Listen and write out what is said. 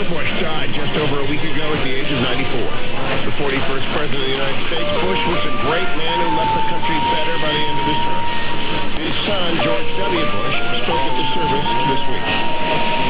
Bush died just over a week ago at the age of 94. The 41st President of the United States, Bush was a great man who left the country better by the end of his term. His son, George W. Bush, spoke at the service this week.